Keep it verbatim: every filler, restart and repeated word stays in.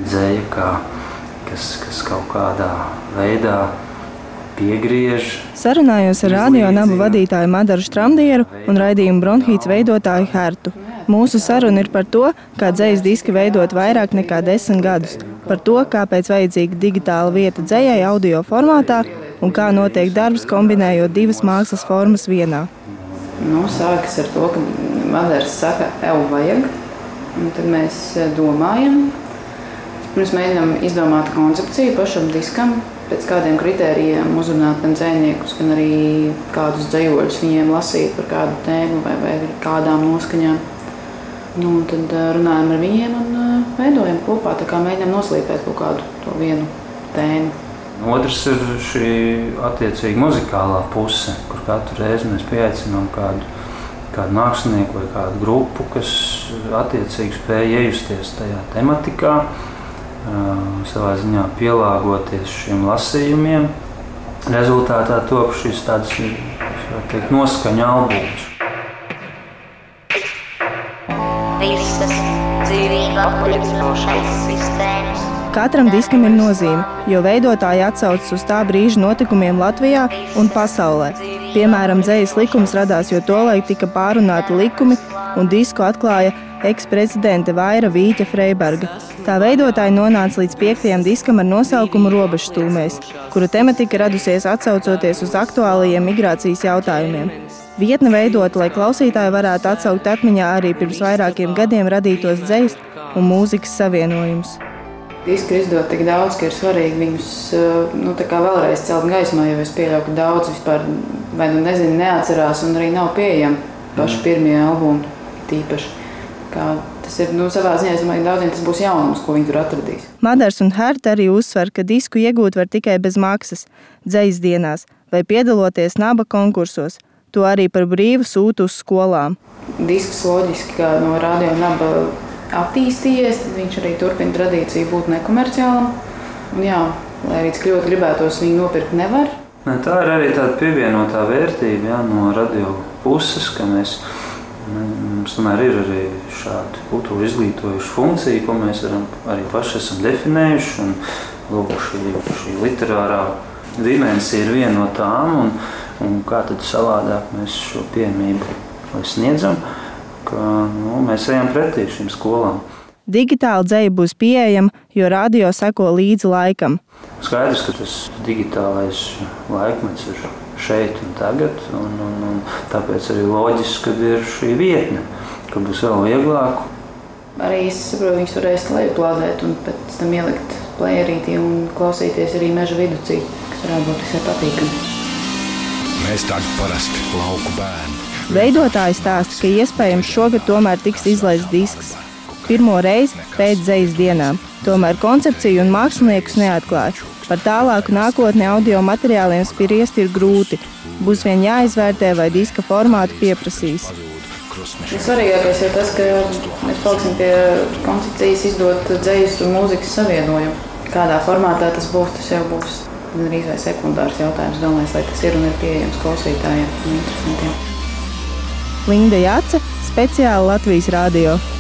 dzeja, kā, kas, kas kaut kādā veidā piegriež. Sarunājos ar Radio Naba vadītāju Madaru Štramdieru un raidījumu Bronhīts veidotāju Hertu. Mūsu saruna ir par to, kā dzejas diski veidot vairāk nekā desmit gadus, par to, kāpēc vajadzīga digitāla vieta dzejai audio formātā un kā notiek darbs, kombinējot divas mākslas formas vienā. Nu, sākas ar to, ka Madars saka, tev vajag, un tad mēs domājam. Mēs mēģinām izdomāt koncepciju pašam diskam, pēc kādiem kritērijiem uzrunāt gan dzejniekus, gan arī kādus dzejoļus viņiem lasīt par kādu tēmu vai, vai kādām noskaņām. Nu, tad runājam ar viņiem un veidojam kopā, tā kā mēģinām noslīpēt kaut kādu to vienu tēmu. Otrs ir šī attiecīgi muzikālā puse, kur katru reizi mēs pieaicinām kādu, kādu mākslinieku vai kādu grupu, kas attiecīgi spēja iejusties tajā tematikā, savā ziņā pielāgoties šiem lasījumiem. Rezultātā top šis tāds, var teikt, noskaņu albums. Visas dzīvību apliecinošās sistēmas. Katram diskam ir nozīme, jo veidotāji atsaucas uz tā brīža notikumiem Latvijā un pasaulē. Piemēram, dzejas likums radās, jo tolaik tika pārunāti likumi un disku atklāja eks-prezidente Vaira Vīķa Freiberga. Tā veidotāji nonāca līdz piektajam diskam ar nosaukumu Robežstūmējs, kura tematika radusies atsaucoties uz aktuālajiem migrācijas jautājumiem. Vietne veidota, lai klausītāji varētu atsaukt atmiņā arī pirms vairākiem gadiem radītos dzejas un mūzikas savienojumus. Diski ir izdot tik daudz, ka ir svarīgi viņus nu, tā kā vēlreiz celt gaismā, jo es pieļauju, ka daudz vispār vai nu nezinu, neatcerās un arī nav pieejami paši pirmie albumi tīpaši. Kā tas ir, nu, savā ziņā, es domāju, daudziem tas būs jaunums, ko viņi tur atradīs. Madars un Herta arī uzsver, ka disku iegūt var tikai bez maksas, dzejas dienās vai piedaloties Naba konkursos. To arī par brīvu sūta uz skolām. Disks loģiski, kā no Radio Naba attīstījies, tad viņš arī turpina tradīciju būt nekomerciālam. Un jā, lai arī cik ļoti gribētos viņu nopirkt nevar. Ne, tā ir arī tāda pievienotā vērtība, jā, no radio puses, ka mēs, mums tomēr ir arī šāda kultūra izglītojuša funkcija, ko mēs varam, arī paši esam definējuši. Un, lūk, šī, šī literārā dimensija ir viena no tām, un, un kā tad savādāk mēs šo pieejamību sniedzam. Ka, nu, mēs ejam pretī šīm skolām. Digitāla dzeja būs pieejama, jo radio seko līdzi laikam. Skaidrs, ka tas digitālais laikmets ir šeit un tagad, un, un, un tāpēc arī loģiski, kad ir šī vietne, ka būs vēl vieglāk. Arī es saprotu, viņus varēs lejuplādēt un pēc tam ielikt playerītī un klausīties arī meža viducī, kas varētu būt visai patīkami. Mēs tādi parasti lauku bērni. Veidotāji stāsta, ka iespējams šogad tomēr tiks izlaists disks. Pirmo reizi pēc dzejas dienām. Tomēr koncepciju un māksliniekus neatklāja. Par tālāku nākotni audio materiāliem spriest ir grūti. Būs vien jāizvērtē, vai diska formātu pieprasīs. Svarīgākais ir tas, ka mēs paliksim pie koncepcijas izdot dzejas un mūzikas savienojumu. Kādā formātā tas būs, tas jau būs arī sekundārs jautājums. Domāju, lai tas ir un ir pieejams klausītājiem un interesantiem. Linda Jāce, speciāli Latvijas radio.